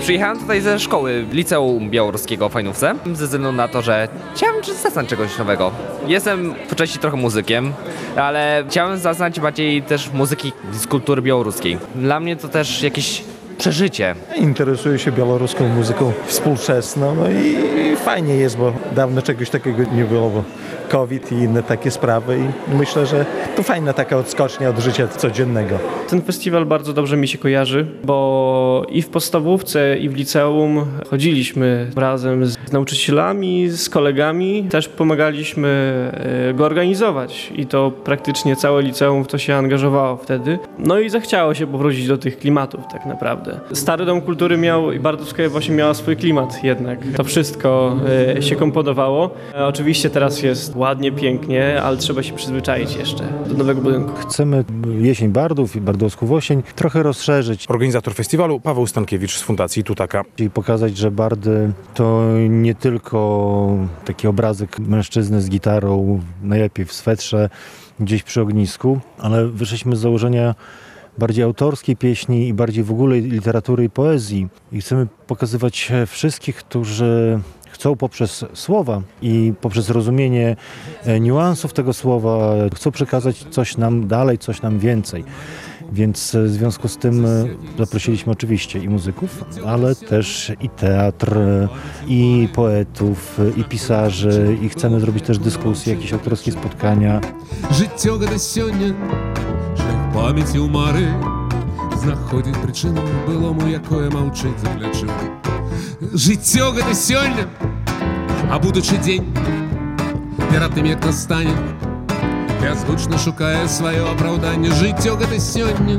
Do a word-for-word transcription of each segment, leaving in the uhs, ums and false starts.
Przyjechałem tutaj ze szkoły Liceum Białoruskiego w Fajnówce, ze względu na to, że chciałem zaznać czegoś nowego. Jestem wcześniej trochę muzykiem, ale chciałem zaznać bardziej też muzyki z kultury białoruskiej. Dla mnie to też jakieś przeżycie. Interesuję się białoruską muzyką współczesną, no i fajnie jest, bo dawno czegoś takiego nie było, bo COVID i inne takie sprawy i myślę, że to fajna taka odskocznia od życia codziennego. Ten festiwal bardzo dobrze mi się kojarzy, bo i w podstawówce, i w liceum chodziliśmy razem z nauczycielami, z kolegami, też pomagaliśmy go organizować i to praktycznie całe liceum w to się angażowało wtedy. No i zachciało się powrócić do tych klimatów tak naprawdę. Stary Dom Kultury miał i Bardowska właśnie miała swój klimat jednak. To wszystko się komponowało. Oczywiście teraz jest ładnie, pięknie, ale trzeba się przyzwyczaić jeszcze do nowego budynku. Chcemy Jesień Bardów i Bardowską Wosień trochę rozszerzyć. Organizator festiwalu Paweł Stankiewicz z Fundacji Tutaka. I pokazać, że bardy to nie tylko taki obrazek mężczyzny z gitarą, najlepiej w swetrze, gdzieś przy ognisku, ale wyszliśmy z założenia bardziej autorskiej pieśni i bardziej w ogóle literatury i poezji. I chcemy pokazywać wszystkich, którzy chcą poprzez słowa i poprzez rozumienie niuansów tego słowa, chcą przekazać coś nam dalej, coś nam więcej. Więc w związku z tym zaprosiliśmy oczywiście i muzyków, ale też i teatr, i poetów, i pisarzy, i chcemy zrobić też dyskusje, jakieś autorskie spotkania. Життя до сьогодні, шлях пам'яті у мари, знаходить причину былому, якое мовчить заплячу. Життя до сьогодні, а будучи день, перед тим, як настане, беззвучно шукає своє оправдання. Життя до сьогодні.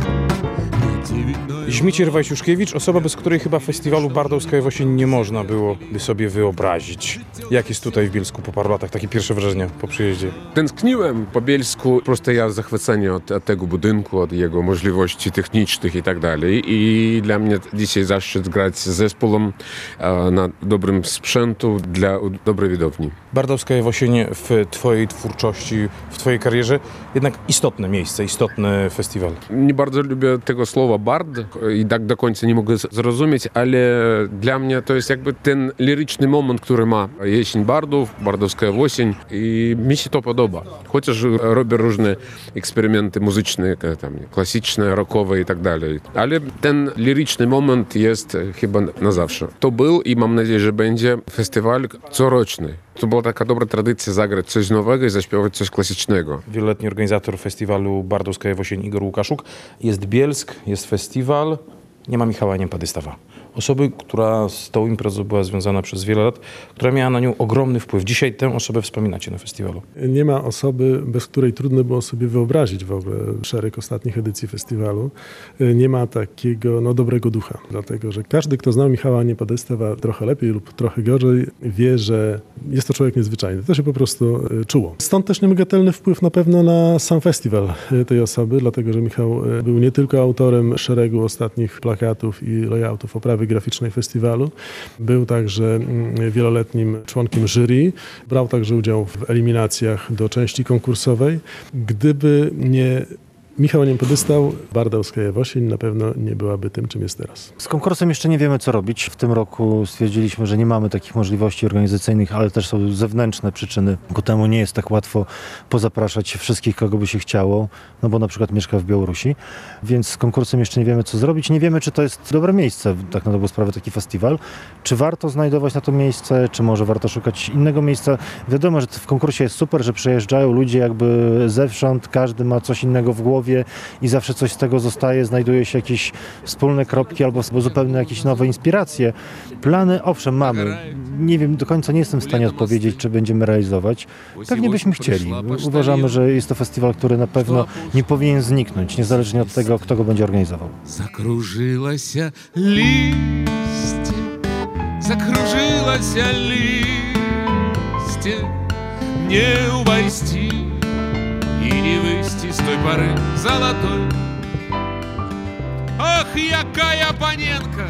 Żmicier Wajciuszkiewicz, osoba, bez której chyba festiwalu Bardowska Wosień nie można byłoby sobie wyobrazić. Jak jest tutaj w Bielsku po paru latach? Takie pierwsze wrażenia po przyjeździe? Tęskniłem po Bielsku, prosto ja zachwycony od, od tego budynku, od jego możliwości technicznych i tak dalej. I dla mnie dzisiaj zaszczyt grać z zespołem e, na dobrym sprzętu dla dobrej widowni. Bardowska Wosień w twojej twórczości, w twojej karierze jednak istotne miejsce, istotny festiwal. Nie bardzo lubię tego słowa bard i tak do końca nie mogę zrozumieć, ale dla mnie to jest jakby ten liryczny moment, który ma Jesień Bardów, Bardowska Wosień i mi się to podoba. Chociaż robię różne eksperymenty muzyczne, tam, klasyczne, rockowe i tak dalej, ale ten liryczny moment jest chyba na zawsze. To był i mam nadzieję, że będzie festiwal coroczny. To była taka dobra tradycja zagrać coś nowego i zaśpiewać coś klasycznego. Wieloletni organizator festiwalu Bardowska Wosień Igor Łukaszuk. Jest Bielsk, jest festiwal, nie ma Michała Niempadystawa. Osoby, która z tą imprezą była związana przez wiele lat, która miała na nią ogromny wpływ. Dzisiaj tę osobę wspominacie na festiwalu. Nie ma osoby, bez której trudno było sobie wyobrazić w ogóle szereg ostatnich edycji festiwalu. Nie ma takiego no, dobrego ducha, dlatego że każdy, kto znał Michała Niempadystawa trochę lepiej lub trochę gorzej, wie, że jest to człowiek niezwyczajny. To się po prostu czuło. Stąd też niemagatelny wpływ na pewno na sam festiwal tej osoby, dlatego że Michał był nie tylko autorem szeregu ostatnich plakatów i layoutów oprawy graficznej festiwalu. Był także wieloletnim członkiem jury. Brał także udział w eliminacjach do części konkursowej. Gdyby nie Michał Niempodystał, Bardowska Wosień na pewno nie byłaby tym, czym jest teraz. Z konkursem jeszcze nie wiemy, co robić. W tym roku stwierdziliśmy, że nie mamy takich możliwości organizacyjnych, ale też są zewnętrzne przyczyny. Ku temu nie jest tak łatwo pozapraszać wszystkich, kogo by się chciało, no bo na przykład mieszka w Białorusi. Więc z konkursem jeszcze nie wiemy, co zrobić. Nie wiemy, czy to jest dobre miejsce, tak na dobrą sprawę, taki festiwal. Czy warto znajdować na to miejsce, czy może warto szukać innego miejsca. Wiadomo, że w konkursie jest super, że przyjeżdżają ludzie jakby zewsząd, każdy ma coś innego w głowie i zawsze coś z tego zostaje, znajduje się jakieś wspólne kropki albo zupełnie jakieś nowe inspiracje. Plany owszem mamy. Nie wiem, do końca nie jestem w stanie odpowiedzieć, czy będziemy realizować. Pewnie byśmy chcieli. Uważamy, że jest to festiwal, który na pewno nie powinien zniknąć, niezależnie od tego, kto go będzie organizował. Zakrużyła się liście, zakrużyła się liście, nie ubajści i nie wyjść z tej pary zолотой. Ах, якая паненка,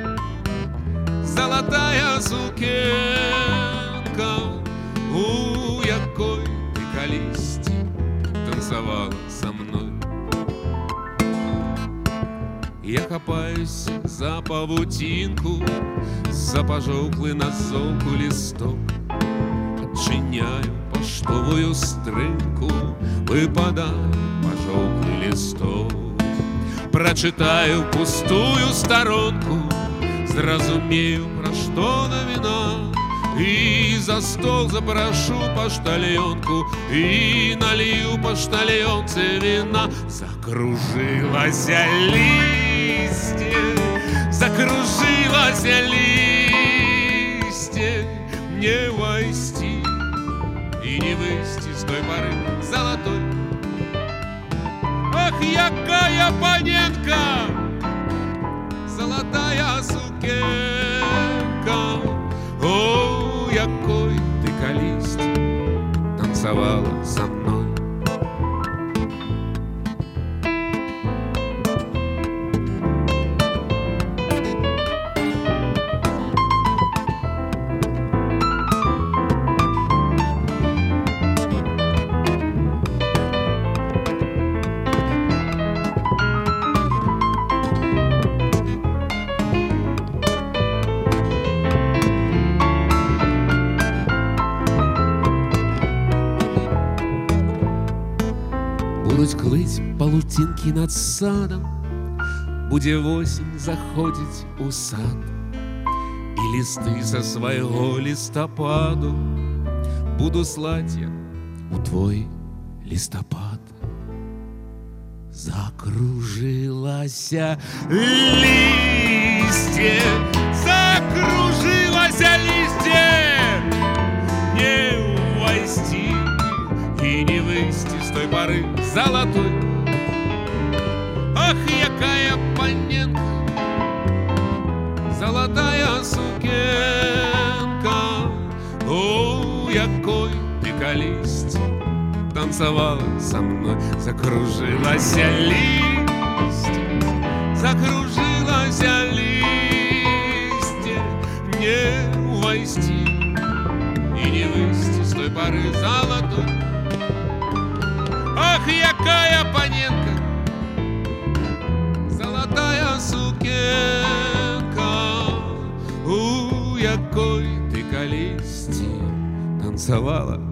золотая сукенка, у якой ты колисти танцевала со мной. Я хапаюсь за павутинку, за пожухлый на золку листок. Отчиняю поштовую стринку, выпадает пожухлый листок. Прочитаю пустую сторонку, зразумею, про что новина. И за стол запрошу поштальонку, и налью поштальонце вина. Закружилась листья, закружилась листья, не войти и не высти с той поры золотой. Ах, якая паненка, золотая сукенка. О, якой ты колись танцевала со мной. Будуть клыть палутинки над садом, буде осень заходить у сад, и листы со своего листопаду буду слать я у твой листопад. Закружилась листья, закружилась листья, не увойти и не высти с той поры золотой. Ах, якая паненка, золотая сукенка. О, якой ты колись танцевала со мной. Закружилась листья, закружилась листья, не увойти и не высти с той поры золотой. Ах, якая паненка, золотая сукенка. У, якой ты колись танцевала